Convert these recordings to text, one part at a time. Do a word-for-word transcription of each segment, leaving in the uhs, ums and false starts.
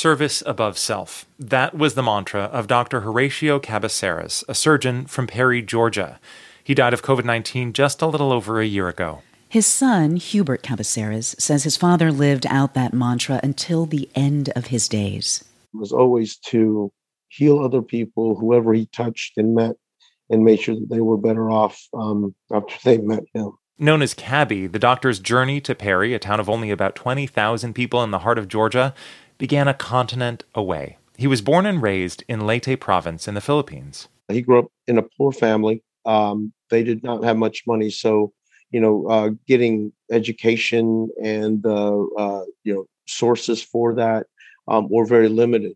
service above self. That was the mantra of Doctor Horatio Cabaceres, a surgeon from Perry, Georgia. He died of covid nineteen just a little over a year ago. His son, Hubert Cabaceres, says his father lived out that mantra until the end of his days. It was always to heal other people, whoever he touched and met, and make sure that they were better off um, after they met him. Known as Cabby, the doctor's journey to Perry, a town of only about twenty thousand people in the heart of Georgia, began a continent away. He was born and raised in Leyte province in the Philippines. He grew up in a poor family. Um, they did not have much money, so you know, uh, getting education and uh, uh, you know sources for that um, were very limited.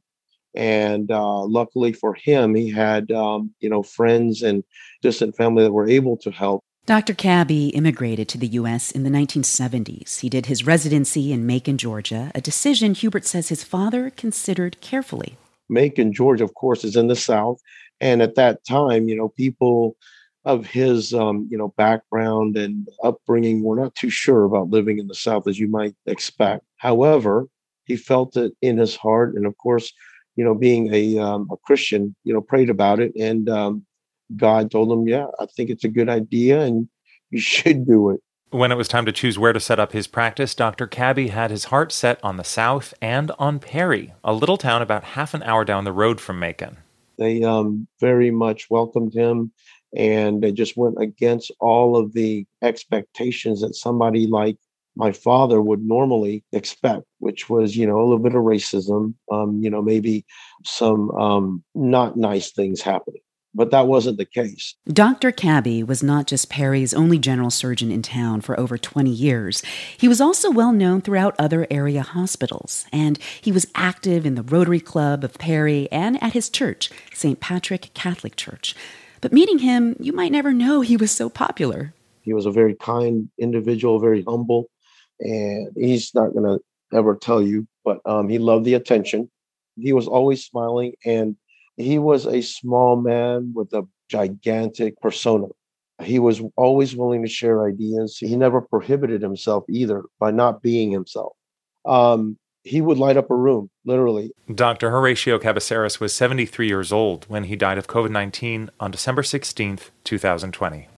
And uh, luckily for him, he had um, you know friends and distant family that were able to help. Doctor Cabby immigrated to the U S in the nineteen seventies. He did his residency in Macon, Georgia, a decision Hubert says his father considered carefully. Macon, Georgia, of course, is in the South. And at that time, you know, people of his, um, you know, background and upbringing were not too sure about living in the South, as you might expect. However, he felt it in his heart. And of course, you know, being a, um, a Christian, you know, prayed about it. And um, God told him, yeah, I think it's a good idea and you should do it. When it was time to choose where to set up his practice, Doctor Cabby had his heart set on the South and on Perry, a little town about half an hour down the road from Macon. They um, very much welcomed him, and they just went against all of the expectations that somebody like my father would normally expect, which was, you know, a little bit of racism, um, you know, maybe some um, not nice things happening. But that wasn't the case. Doctor Cabby was not just Perry's only general surgeon in town for over twenty years. He was also well known throughout other area hospitals, and he was active in the Rotary Club of Perry and at his church, Saint Patrick Catholic Church. But meeting him, you might never know he was so popular. He was a very kind individual, very humble, and he's not going to ever tell you, but um, he loved the attention. He was always smiling, and he was a small man with a gigantic persona. He was always willing to share ideas. He never prohibited himself either by not being himself. Um, he would light up a room, literally. Doctor Horatio Cabaceres was seventy-three years old when he died of covid nineteen on December sixteenth, two thousand twenty.